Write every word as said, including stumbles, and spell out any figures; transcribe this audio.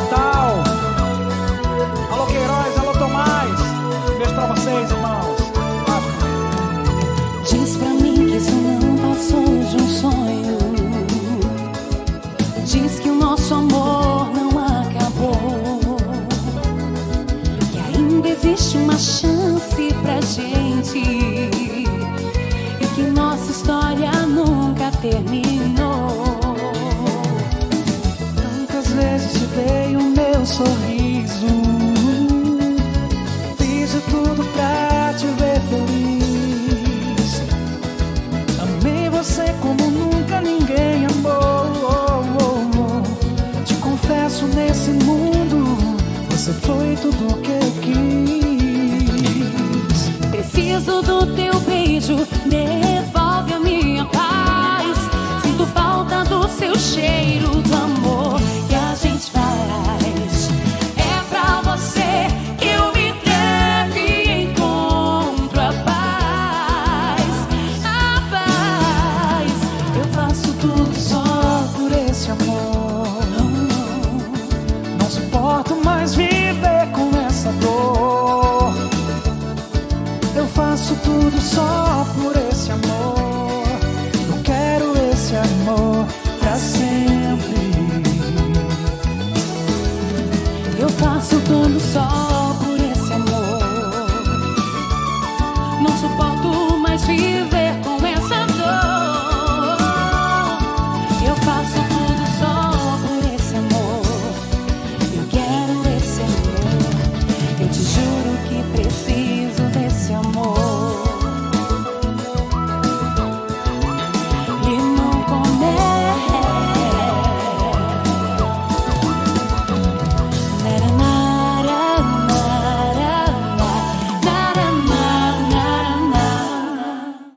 Natal. Alô Queiroz, alô Tomás. Beijo pra vocês, irmãos. Diz pra mim que isso não passou de um sonho. Diz que o nosso amor não acabou, que ainda existe uma chance pra gente e que nossa história nunca terminou. Tantas vezes te dei o meu sorriso, fiz de tudo pra te ver feliz. Amei você como nunca ninguém amou. Te confesso, nesse mundo você foi tudo que eu quis. Preciso do teu beijo, devolve a minha paz. Sinto falta do seu cheiro, do amor que a gente faz. É pra você que eu me entrego e encontro a paz. A paz. Eu faço tudo só por esse amor. Não suporto mais viver com essa dor. Eu faço tudo só por esse amor. Eu quero esse amor pra sempre. Eu faço tudo só por esse amor. Não suporto mais viver